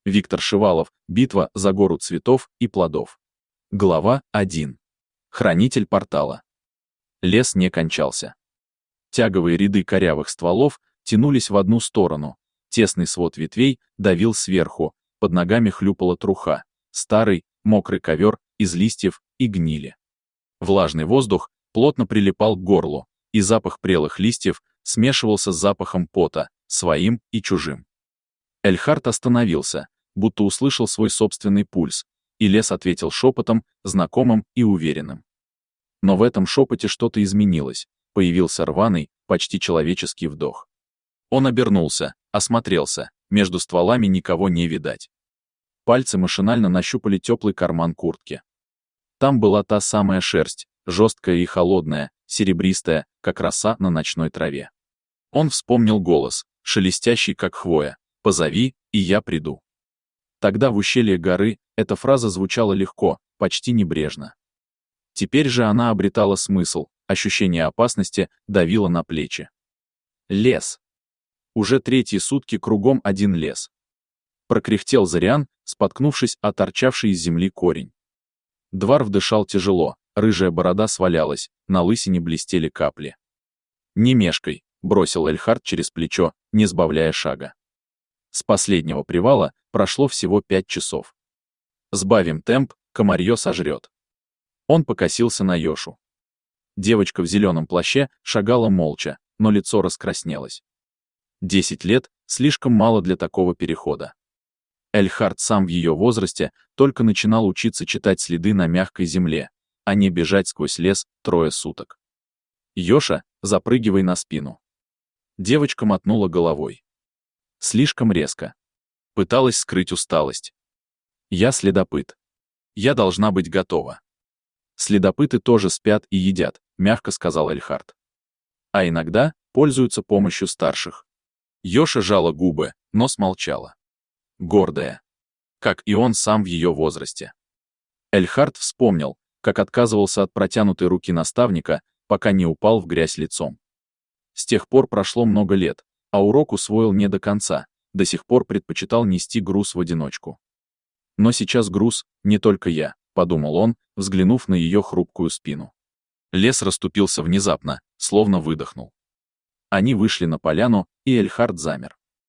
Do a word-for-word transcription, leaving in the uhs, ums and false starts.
Виктор Шивалов. Битва за гору цветов и плодов. Глава один. Хранитель портала. Лес не кончался. Тяговые ряды корявых стволов тянулись в одну сторону. Тесный свод ветвей давил сверху, под ногами хлюпала труха, старый, мокрый ковер из листьев и гнили. Влажный воздух плотно прилипал к горлу, и запах прелых листьев смешивался с запахом пота, своим и чужим. Эльхард остановился, будто услышал свой собственный пульс, и лес ответил шепотом, знакомым и уверенным. Но в этом шепоте что-то изменилось, появился рваный, почти человеческий вдох. Он обернулся, осмотрелся, между стволами никого не видать. Пальцы машинально нащупали теплый карман куртки. Там была та самая шерсть, жесткая и холодная, серебристая, как роса на ночной траве. Он вспомнил голос, шелестящий, как хвоя: «Позови, и я приду». Тогда в ущелье горы эта фраза звучала легко, почти небрежно. Теперь же она обретала смысл, ощущение опасности давило на плечи. Лес. Уже третьи сутки кругом один лес. Прокряхтел Зырян, споткнувшись о торчавший из земли корень. Дварф дышал тяжело, рыжая борода свалялась, на лысине блестели капли. «Не мешкай», — бросил Эльхард через плечо, не сбавляя шага. С последнего привала прошло всего пять часов. Сбавим темп, комарье сожрет. Он покосился на Йошу. Девочка в зеленом плаще шагала молча, но лицо раскраснелось. Десять лет — слишком мало для такого перехода. Эльхард сам в ее возрасте только начинал учиться читать следы на мягкой земле, а не бежать сквозь лес трое суток. «Йоша, запрыгивай на спину». Девочка мотнула головой. Слишком резко. Пыталась скрыть усталость. «Я следопыт. Я должна быть готова». «Следопыты тоже спят и едят», — мягко сказал Эльхард. «А иногда пользуются помощью старших». Йоша жала губы, но смолчала. Гордая. Как и он сам в ее возрасте. Эльхард вспомнил, как отказывался от протянутой руки наставника, пока не упал в грязь лицом. С тех пор прошло много лет, а урок усвоил не до конца, до сих пор предпочитал нести груз в одиночку. «Но сейчас груз не только я», — подумал он, взглянув на ее хрупкую спину. Лес расступился внезапно, словно выдохнул. Они вышли на поляну, и Эльхард замер.